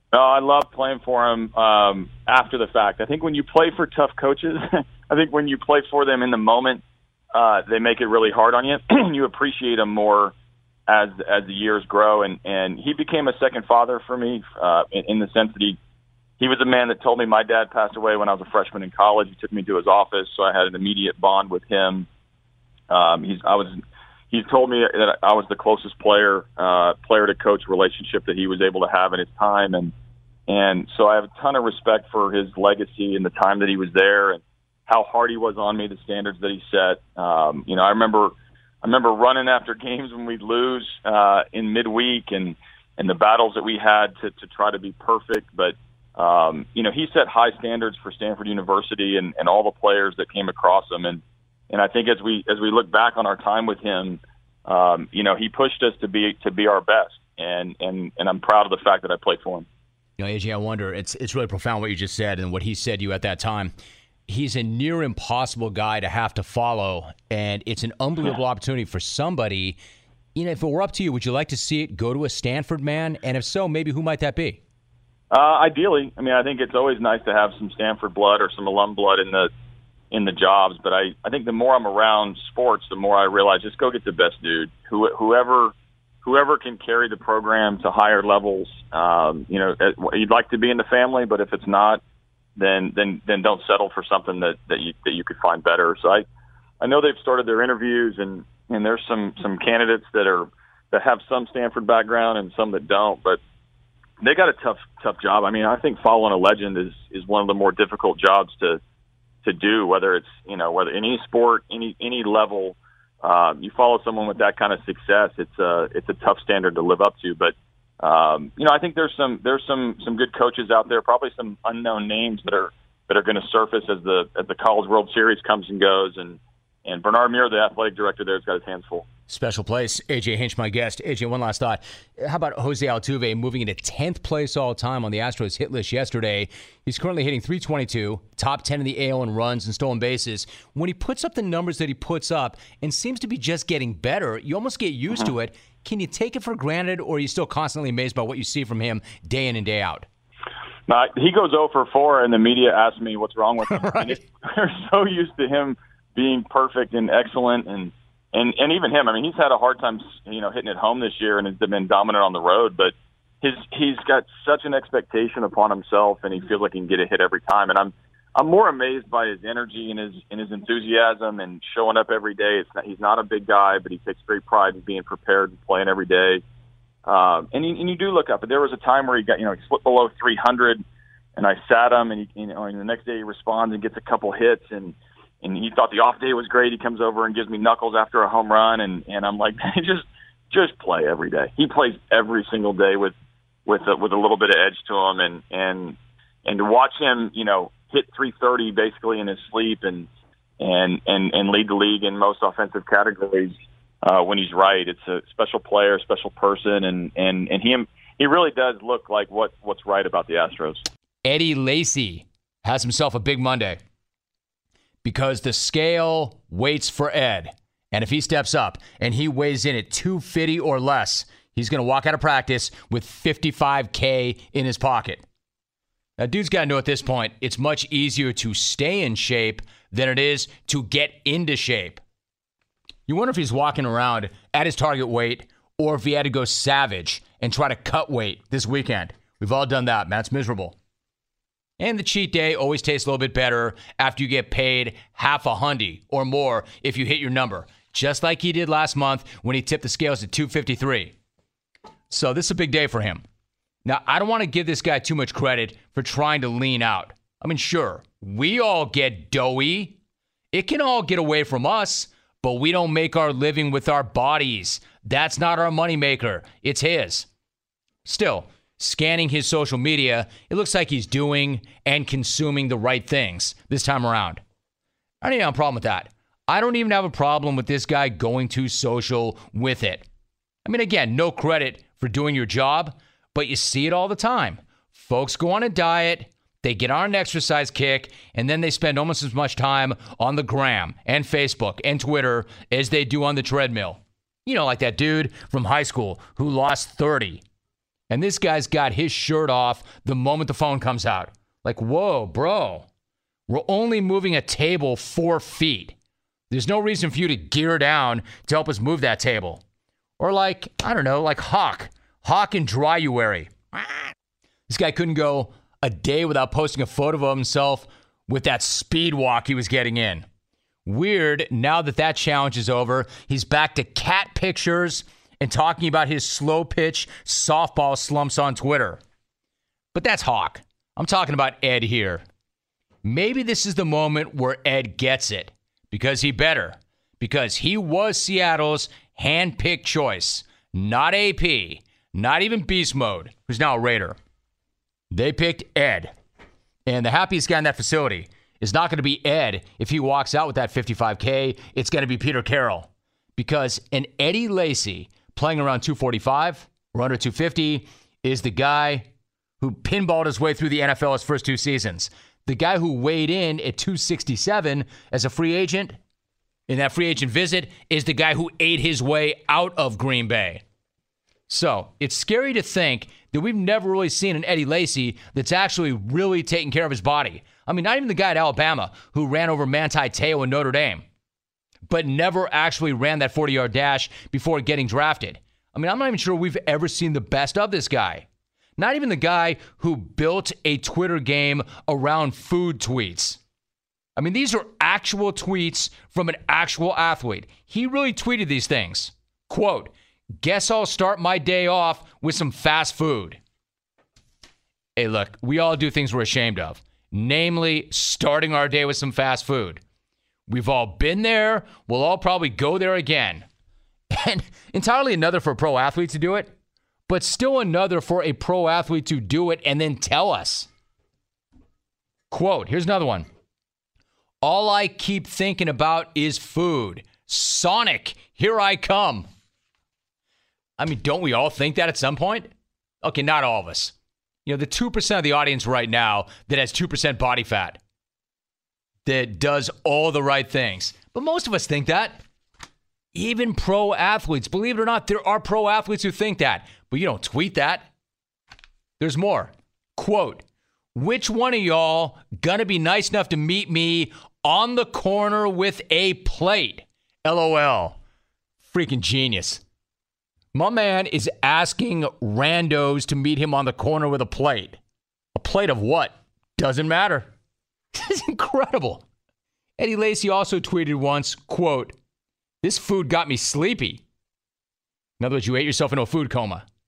I love playing for him after the fact. I think when you play for tough coaches, I think when you play for them in the moment, they make it really hard on you. You appreciate them more as the years grow. And he became a second father for me in the sense that he was a man that told me my dad passed away when I was a freshman in college. He took me to his office, so I had an immediate bond with him. He's told me that I was the closest player to coach relationship that he was able to have in his time. And so I have a ton of respect for his legacy and the time that he was there and how hard he was on me, the standards that he set. I remember running after games when we'd lose in midweek and the battles that we had to try to be perfect. But, he set high standards for Stanford University and all the players that came across him. And I think as we look back on our time with him, he pushed us to be our best, and I'm proud of the fact that I played for him. AJ, I wonder, it's really profound what you just said and what he said to you at that time. He's a near impossible guy to have to follow, and it's an unbelievable opportunity for somebody. If it were up to you, would you like to see it go to a Stanford man? And if so, maybe who might that be? Ideally. I think it's always nice to have some Stanford blood or some alum blood in the jobs, but I think the more I'm around sports, the more I realize just go get the best dude. Whoever can carry the program to higher levels. You'd like to be in the family, but if it's not, then don't settle for something that you could find better. So I know they've started their interviews, and there's some candidates that have some Stanford background and some that don't, but they got a tough job. I think following a legend is one of the more difficult jobs to do, whether it's, whether in any sport, any level, you follow someone with that kind of success, it's a tough standard to live up to. But, I think there's some good coaches out there, probably some unknown names that are going to surface as the College World Series comes and goes. And Bernard Muir, the athletic director there, has got his hands full. Special place. A.J. Hinch, my guest. A.J., one last thought. How about Jose Altuve moving into 10th place all-time on the Astros hit list yesterday? He's currently hitting .322, top 10 in the AL in runs and stolen bases. When he puts up the numbers that he puts up and seems to be just getting better, you almost get used to it. Can you take it for granted, or are you still constantly amazed by what you see from him day in and day out? He goes 0 for 4, and the media asks me what's wrong with him. Right. They're so used to him being perfect and excellent, and even him. He's had a hard time, hitting it home this year, and has been dominant on the road. But he's got such an expectation upon himself, and he feels like he can get a hit every time. And I'm more amazed by his energy and his enthusiasm and showing up every day. He's not a big guy, but he takes great pride in being prepared and playing every day. And you do look up. But there was a time where he slipped below 300, and I sat him, and and the next day he responds and gets a couple hits, and he thought the off day was great. He comes over and gives me knuckles after a home run, and I'm like, just play every day. He plays every single day with a little bit of edge to him, and to watch him, hit 330 basically in his sleep and lead the league in most offensive categories when he's right. It's a special player, special person, and he really does look like what's right about the Astros. Eddie Lacy has himself a big Monday because the scale waits for Ed. And if he steps up and he weighs in at 250 or less, he's going to walk out of practice with $55K in his pocket. Now, dude's got to know at this point, it's much easier to stay in shape than it is to get into shape. You wonder if he's walking around at his target weight or if he had to go savage and try to cut weight this weekend. We've all done that, man. It's miserable. And the cheat day always tastes a little bit better after you get paid $50 or more if you hit your number, just like he did last month when he tipped the scales at 253. So this is a big day for him. Now, I don't want to give this guy too much credit for trying to lean out. I mean, sure, we all get doughy. It can all get away from us, but we don't make our living with our bodies. That's not our moneymaker. It's his. Still, scanning his social media, it looks like he's doing and consuming the right things this time around. I don't even have a problem with that. I don't even have a problem with this guy going to social with it. I mean, again, no credit for doing your job, but you see it all the time. Folks go on a diet, they get on an exercise kick, and then they spend almost as much time on the gram and Facebook and Twitter as they do on the treadmill. Like that dude from high school who lost 30. And this guy's got his shirt off the moment the phone comes out. Like, whoa, bro, we're only moving a table 4 feet. There's no reason for you to gear down to help us move that table. Or like, I don't know, like Hawk in Dryuary. This guy couldn't go a day without posting a photo of himself with that speed walk he was getting in. Weird, now that challenge is over, he's back to cat pictures and talking about his slow pitch softball slumps on Twitter. But that's Hawk. I'm talking about Ed here. Maybe this is the moment where Ed gets it, because he better. Because he was Seattle's hand-picked choice, not AP, not even Beast Mode, who's now a Raider. They picked Ed. And the happiest guy in that facility is not going to be Ed if he walks out with that $55K. It's going to be Peter Carroll. Because an Eddie Lacy playing around 245 or under 250 is the guy who pinballed his way through the NFL his first 2 seasons. The guy who weighed in at 267 as a free agent in that free agent visit is the guy who ate his way out of Green Bay. So it's scary to think that we've never really seen an Eddie Lacy that's actually really taking care of his body. I mean, not even the guy at Alabama who ran over Manti Te'o in Notre Dame, but never actually ran that 40-yard dash before getting drafted. I mean, I'm not even sure we've ever seen the best of this guy. Not even the guy who built a Twitter game around food tweets. I mean, these are actual tweets from an actual athlete. He really tweeted these things. Quote, "Guess I'll start my day off with some fast food." Hey, look, we all do things we're ashamed of. Namely, starting our day with some fast food. We've all been there. We'll all probably go there again. And entirely another for a pro athlete to do it, but still another for a pro athlete to do it and then tell us. Quote, here's another one. "All I keep thinking about is food. Sonic, here I come." I mean, don't we all think that at some point? Okay, not all of us. The 2% of the audience right now that has 2% body fat, that does all the right things. But most of us think that. Even pro athletes, believe it or not, there are pro athletes who think that, but you don't tweet that. There's more. Quote, "Which one of y'all gonna be nice enough to meet me on the corner with a plate? LOL. Freaking genius. My man is asking randos to meet him on the corner with a plate. A plate of what? Doesn't matter. This is incredible. Eddie Lacy also tweeted once, quote, "This food got me sleepy." In other words, you ate yourself into a food coma.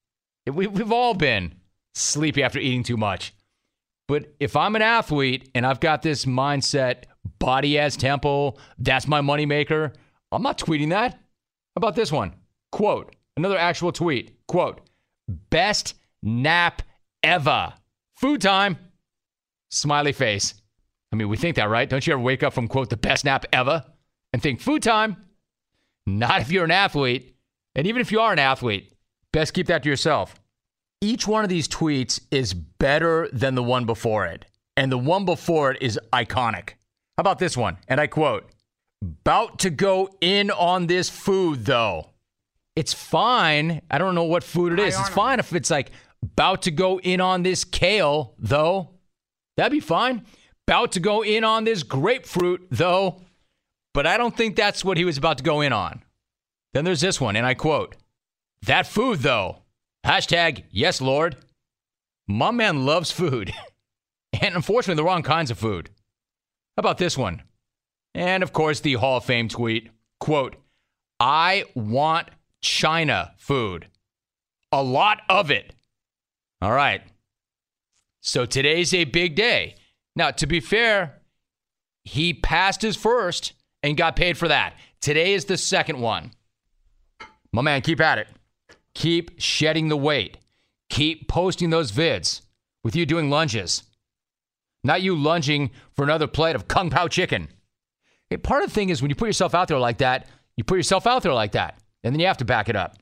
We've all been sleepy after eating too much. But if I'm an athlete and I've got this mindset, body as temple, that's my moneymaker, I'm not tweeting that. How about this one? Quote, another actual tweet. Quote, best nap ever. Food time. Smiley face. I mean, we think that, right? Don't you ever wake up from, quote, the best nap ever and think food time? Not if you're an athlete. And even if you are an athlete, best keep that to yourself. Each one of these tweets is better than the one before it. And the one before it is iconic. How about this one? And I quote, about to go in on this food, though. It's fine. I don't know what food it is. It's fine if it's like, about to go in on this kale, though. That'd be fine. About to go in on this grapefruit, though. But I don't think that's what he was about to go in on. Then there's this one, and I quote, that food, though. Hashtag, yes, Lord. My man loves food. And unfortunately, the wrong kinds of food. How about this one? And of course, the Hall of Fame tweet. Quote, I want China food. A lot of it. All right. So today's a big day. Now, to be fair, he passed his first and got paid for that. Today is the second one. My man, keep at it. Keep shedding the weight. Keep posting those vids with you doing lunges. Not you lunging for another plate of Kung Pao chicken. Hey, part of the thing is when you put yourself out there like that, you put yourself out there like that. And then you have to back it up.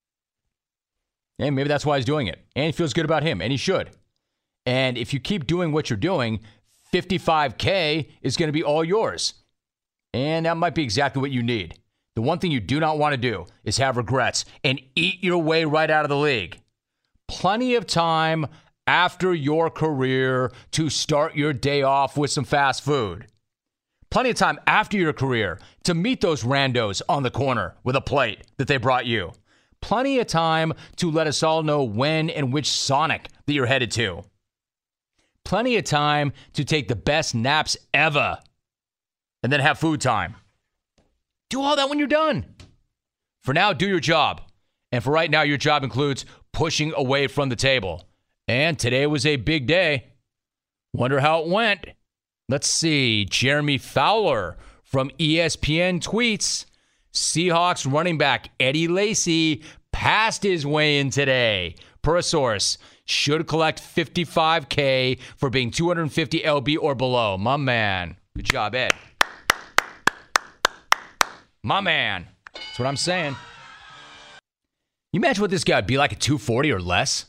And maybe that's why he's doing it. And he feels good about him. And he should. And if you keep doing what you're doing, $55K is going to be all yours. And that might be exactly what you need. The one thing you do not want to do is have regrets and eat your way right out of the league. Plenty of time after your career to start your day off with some fast food. Plenty of time after your career to meet those randos on the corner with a plate that they brought you. Plenty of time to let us all know when and which Sonic that you're headed to. Plenty of time to take the best naps ever and then have food time. Do all that when you're done. For now, do your job. And for right now, your job includes pushing away from the table. And today was a big day. Wonder how it went. Let's see. Jeremy Fowler from ESPN tweets, Seahawks running back Eddie Lacy passed his way in today. Per a source, should collect $55K for being 250 LB or below. My man. Good job, Ed. My man. That's what I'm saying. You imagine what this guy would be like at 240 or less?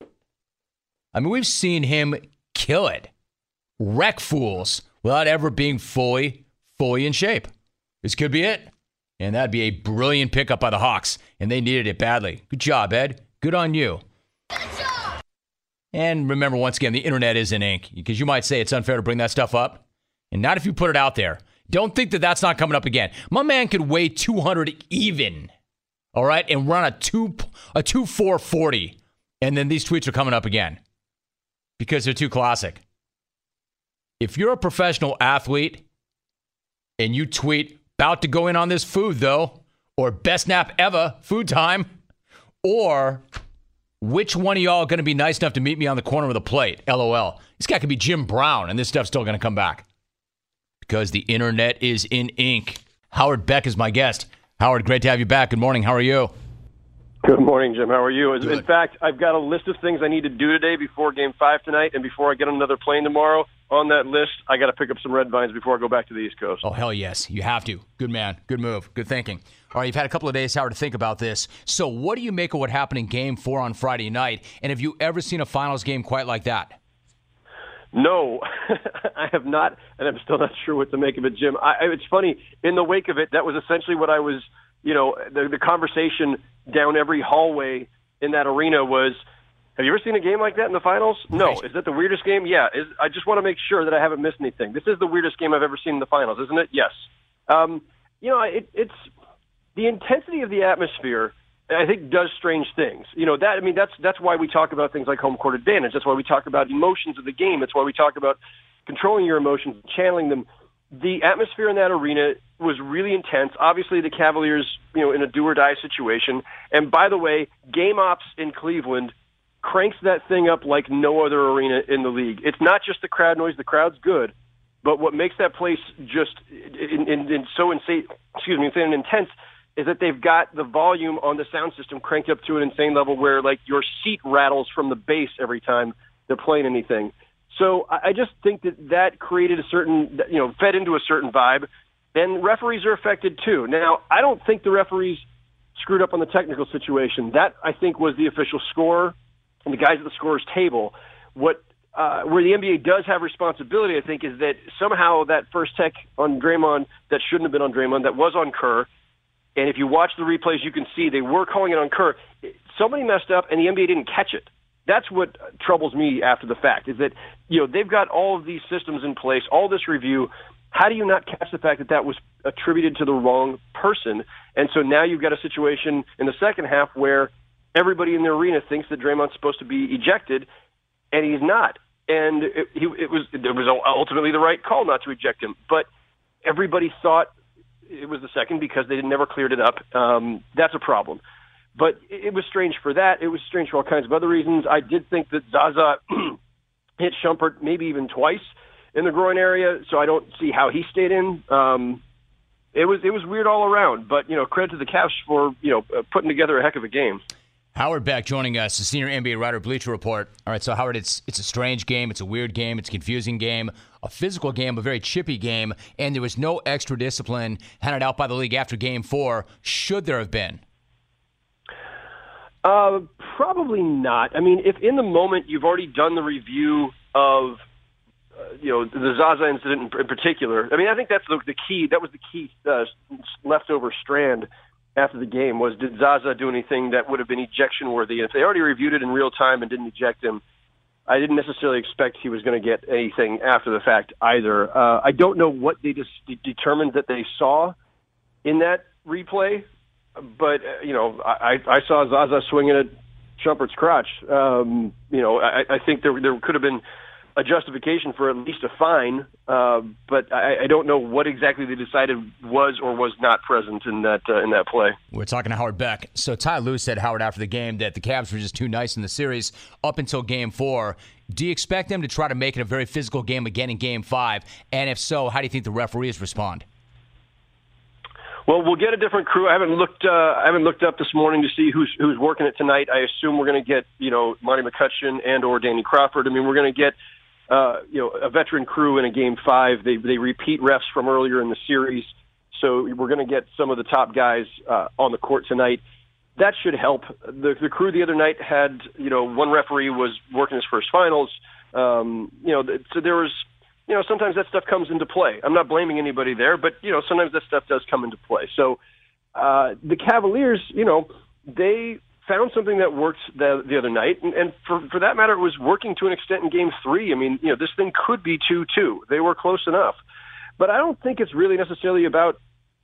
I mean, we've seen him kill it. Wreck fools without ever being fully in shape. This could be it. And that'd be a brilliant pickup by the Hawks. And they needed it badly. Good job, Ed. Good on you. Good job. And remember, once again, the internet is in ink. Because you might say it's unfair to bring that stuff up. And not if you put it out there. Don't think that that's not coming up again. My man could weigh 200 even, all right, and run a 2.440, and then these tweets are coming up again because they're too classic. If you're a professional athlete and you tweet, about to go in on this food, though, or best nap ever, food time, or which one of y'all going to be nice enough to meet me on the corner with a plate, LOL. This guy could be Jim Brown, and this stuff's still going to come back. Because the internet is in ink. Howard Beck is my guest. Howard, great to have you back. Good morning. How are you? Good morning, Jim. How are you? Good. In fact, I've got a list of things I need to do today before Game 5 tonight and before I get on another plane tomorrow. On that list, I got to pick up some red vines before I go back to the East Coast. Oh, hell yes. You have to. Good man. Good move. Good thinking. All right, you've had a couple of days, Howard, to think about this. So what do you make of what happened in Game 4 on Friday night? And have you ever seen a finals game quite like that? No, I have not, and I'm still not sure what to make of it, Jim. It's funny, in the wake of it, that was essentially what I was, the conversation down every hallway in that arena was, have you ever seen a game like that in the finals? No. Right. Is that the weirdest game? Yeah. I just want to make sure that I haven't missed anything. This is the weirdest game I've ever seen in the finals, isn't it? Yes. It's the intensity of the atmosphere, I think, does strange things. That's why we talk about things like home court advantage. That's why we talk about emotions of the game. That's why we talk about controlling your emotions, channeling them. The atmosphere in that arena was really intense. Obviously, the Cavaliers, in a do-or-die situation. And by the way, game ops in Cleveland cranks that thing up like no other arena in the league. It's not just the crowd noise. The crowd's good. But what makes that place just so insane, insane and intense is that they've got the volume on the sound system cranked up to an insane level where, like, your seat rattles from the bass every time they're playing anything. So I just think that created a certain, fed into a certain vibe. And referees are affected too. Now, I don't think the referees screwed up on the technical situation. That, I think, was the official score and the guys at the scorer's table. Where the NBA does have responsibility, I think, is that somehow that first tech on Draymond that shouldn't have been on Draymond, that was on Kerr, and if you watch the replays, you can see they were calling it on Kerr. Somebody messed up, and the NBA didn't catch it. That's what troubles me after the fact, is that they've got all of these systems in place, all this review. How do you not catch the fact that that was attributed to the wrong person? And so now you've got a situation in the second half where everybody in the arena thinks that Draymond's supposed to be ejected, and he's not. And it was ultimately the right call not to eject him. But everybody thought it was the second because they never cleared it up. That's a problem. But it was strange for that. It was strange for all kinds of other reasons. I did think that Zaza hit Shumpert maybe even twice in the groin area, so I don't see how he stayed in. It was weird all around. But, credit to the Cavs for, putting together a heck of a game. Howard Beck joining us, the senior NBA writer, Bleacher Report. All right, so Howard, it's a strange game, it's a weird game, it's a confusing game, a physical game, a very chippy game, and there was no extra discipline handed out by the league after Game 4. Should there have been? Probably not. I mean, if in the moment you've already done the review of, the Zaza incident in particular, I mean, I think that's the key. That was the key leftover strand after the game was, did Zaza do anything that would have been ejection worthy? And if they already reviewed it in real time and didn't eject him, I didn't necessarily expect he was going to get anything after the fact either. I don't know what they just determined that they saw in that replay, but I saw Zaza swinging at Shumpert's crotch. I think there could have been a justification for at least a fine, but I don't know what exactly they decided was or was not present in that play. We're talking to Howard Beck. So Ty Lue said, Howard, after the game, that the Cavs were just too nice in the series up until Game 4. Do you expect them to try to make it a very physical game again in Game 5? And if so, how do you think the referees respond? Well, we'll get a different crew. I haven't looked up this morning to see who's working it tonight. I assume we're going to get Monty McCutcheon and or Danny Crawford. I mean, we're going to get a veteran crew in a Game 5. They repeat refs from earlier in the series, so we're going to get some of the top guys on the court tonight. That should help. The crew the other night had one referee was working his first finals. So there was. Sometimes that stuff comes into play. I'm not blaming anybody there, but, sometimes that stuff does come into play. So the Cavaliers, they found something that worked the other night. And for that matter, it was working to an extent in Game 3. I mean, this thing could be 2-2. They were close enough. But I don't think it's really necessarily about,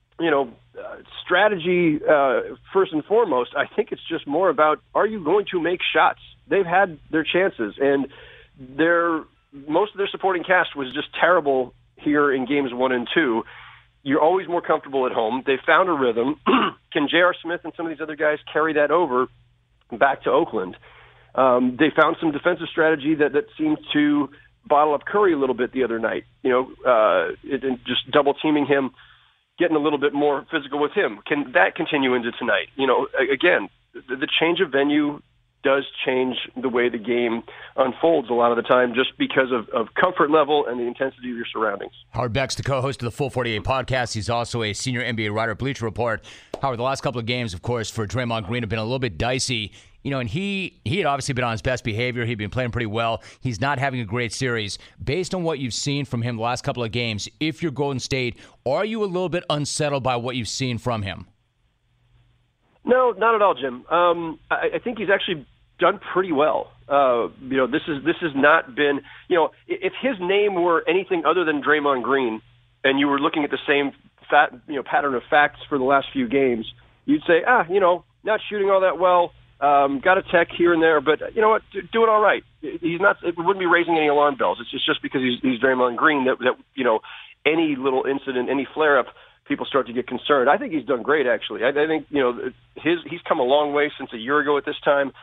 strategy first and foremost. I think it's just more about, are you going to make shots? They've had their chances, and most of their supporting cast was just terrible here in Games 1 and 2. You're always more comfortable at home. They found a rhythm. Can J.R. Smith and some of these other guys carry that over back to Oakland? They found some defensive strategy that seemed to bottle up Curry a little bit the other night. Just double teaming him, getting a little bit more physical with him. Can that continue into tonight? Again, the change of venue does change the way the game unfolds a lot of the time just because of comfort level and the intensity of your surroundings. Howard Beck's the co-host of the Full 48 podcast. He's also a senior NBA writer at Bleacher Report. Howard, the last couple of games, of course, for Draymond Green have been a little bit dicey. And he had obviously been on his best behavior. He'd been playing pretty well. He's not having a great series. Based on what you've seen from him the last couple of games, if you're Golden State, are you a little bit unsettled by what you've seen from him? No, not at all, Jim. I think he's actually done pretty well. This has not been, if his name were anything other than Draymond Green, and you were looking at the same pattern of facts for the last few games, you'd say, not shooting all that well, got a tech here and there, but you know what, doing all right. He's not. It wouldn't be raising any alarm bells. It's just because he's Draymond Green that any little incident, any flare up, people start to get concerned. I think he's done great, actually. I think he's come a long way since a year ago at this time.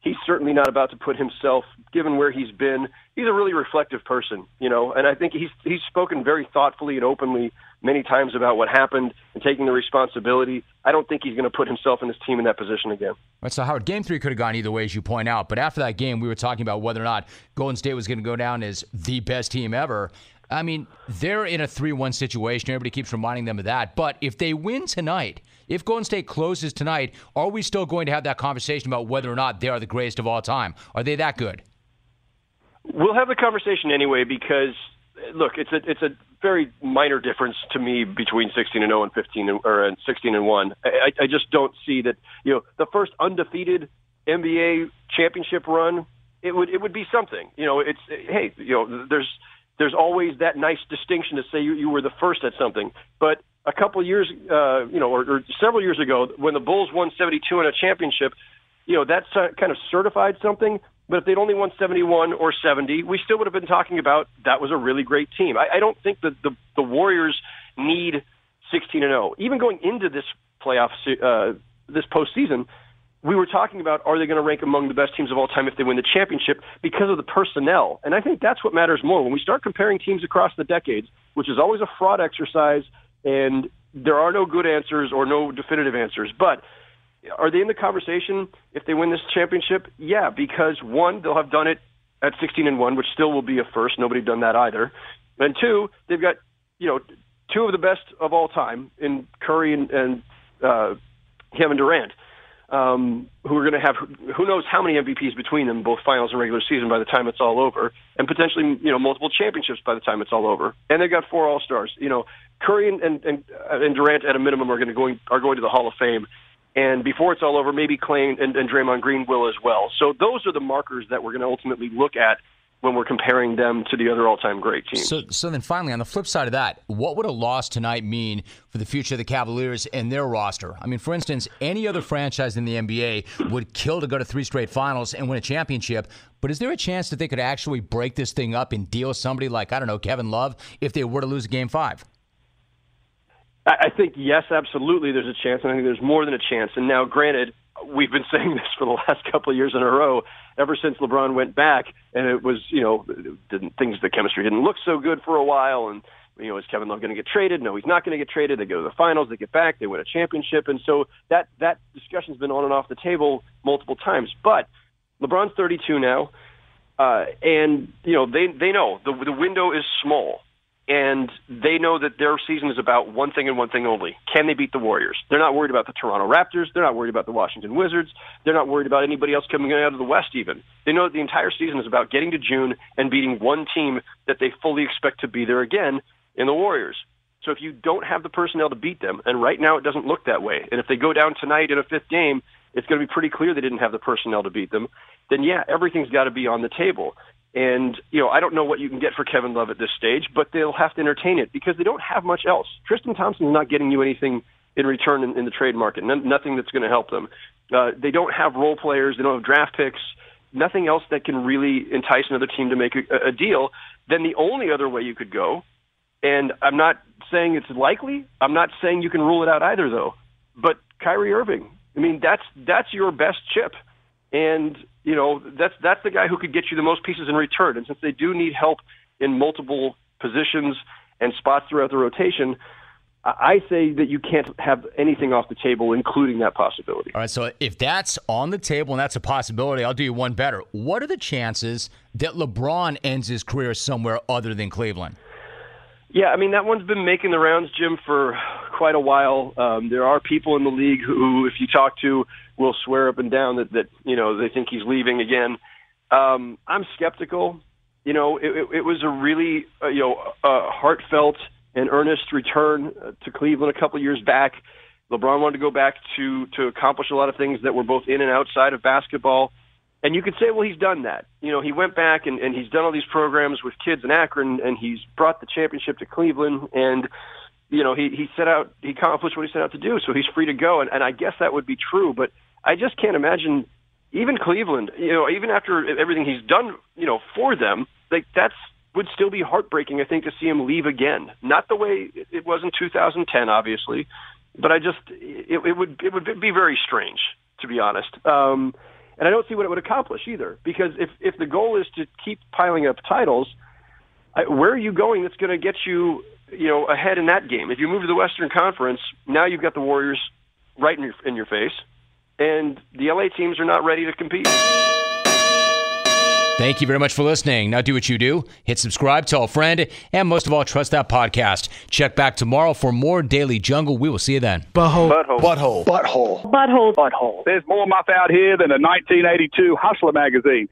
he's certainly not about to put himself, given where he's been. He's a really reflective person, and I think he's spoken very thoughtfully and openly many times about what happened and taking the responsibility. I don't think he's going to put himself and his team in that position again. Right, so Howard, Game 3 could have gone either way, as you point out. But after that game, we were talking about whether or not Golden State was going to go down as the best team ever. I mean, they're in a 3-1 situation. Everybody keeps reminding them of that. But if they win tonight, if Golden State closes tonight, are we still going to have that conversation about whether or not they are the greatest of all time? Are they that good? We'll have the conversation anyway because, look, it's a very minor difference to me between 16-0 and 16-1. I just don't see that. The first undefeated NBA championship run, it would be something. There's always that nice distinction to say you were the first at something. But a couple of years, or several years ago, when the Bulls won 72 in a championship, that kind of certified something. But if they'd only won 71 or 70, we still would have been talking about that was a really great team. I don't think that the Warriors need 16-0. Even going into this playoff, this postseason, we were talking about, are they going to rank among the best teams of all time if they win the championship because of the personnel? And I think that's what matters more. When we start comparing teams across the decades, which is always a fraud exercise, and there are no good answers or no definitive answers, but are they in the conversation if they win this championship? Yeah, because one, they'll have done it at 16-1, which still will be a first. Nobody done that either. And two, they've got, two of the best of all time in Curry and Kevin Durant, who are going to have who knows how many MVPs between them, both finals and regular season, by the time it's all over, and potentially multiple championships by the time it's all over. And they've got 4 All-Stars. Curry and Durant at a minimum are going to the Hall of Fame. And before it's all over, maybe Clay and Draymond Green will as well. So those are the markers that we're going to ultimately look at when we're comparing them to the other all-time great teams. So then finally, on the flip side of that, what would a loss tonight mean for the future of the Cavaliers and their roster? I mean, for instance, any other franchise in the NBA would kill to go to 3 straight finals and win a championship. But is there a chance that they could actually break this thing up and deal somebody like, Kevin Love, if they were to lose Game 5? I think, yes, absolutely, there's a chance, and I think there's more than a chance. And now, granted, we've been saying this for the last couple of years in a row, ever since LeBron went back, and it was, the chemistry didn't look so good for a while, and, is Kevin Love going to get traded? No, he's not going to get traded. They go to the finals, they get back, they win a championship, and so that discussion's been on and off the table multiple times. But LeBron's 32 now, and, they know the window is small. And they know that their season is about one thing and one thing only. Can they beat the Warriors? They're not worried about the Toronto Raptors. They're not worried about the Washington Wizards. They're not worried about anybody else coming out of the West even. They know that the entire season is about getting to June and beating one team that they fully expect to be there again in the Warriors. So if you don't have the personnel to beat them, and right now it doesn't look that way, and if they go down tonight in a 5th game, it's going to be pretty clear they didn't have the personnel to beat them, then yeah, everything's got to be on the table. And, I don't know what you can get for Kevin Love at this stage, but they'll have to entertain it because they don't have much else. Tristan Thompson's not getting you anything in return in the trade market, nothing that's going to help them. They don't have role players. They don't have draft picks, nothing else that can really entice another team to make a deal. Then the only other way you could go, and I'm not saying it's likely, I'm not saying you can rule it out either, though, but Kyrie Irving. I mean, that's your best chip. And, that's the guy who could get you the most pieces in return. And since they do need help in multiple positions and spots throughout the rotation, I say that you can't have anything off the table, including that possibility. All right, so if that's on the table and that's a possibility, I'll do you one better. What are the chances that LeBron ends his career somewhere other than Cleveland? Yeah, I mean, that one's been making the rounds, Jim, for quite a while. There are people in the league who, if you talk to, will swear up and down that they think he's leaving again. I'm skeptical. It was a really heartfelt and earnest return to Cleveland a couple of years back. LeBron wanted to go back to accomplish a lot of things that were both in and outside of basketball. And you could say, well, he's done that. He went back and he's done all these programs with kids in Akron, and he's brought the championship to Cleveland, and he accomplished what he set out to do, so he's free to go. And I guess that would be true, but I just can't imagine even Cleveland, even after everything he's done, for them, that's would still be heartbreaking, I think, to see him leave again. Not the way it was in 2010, obviously, but it would be very strange, to be honest. And I don't see what it would accomplish either, because if the goal is to keep piling up titles, where are you going that's going to get you, ahead in that game? If you move to the Western Conference, now you've got the Warriors right in your face, and the LA teams are not ready to compete. Thank you very much for listening. Now do what you do. Hit subscribe, tell a friend, and most of all, trust that podcast. Check back tomorrow for more Daily Jungle. We will see you then. Butthole. Butthole. Butthole. There's more muff out here than a 1982 Hustler magazine.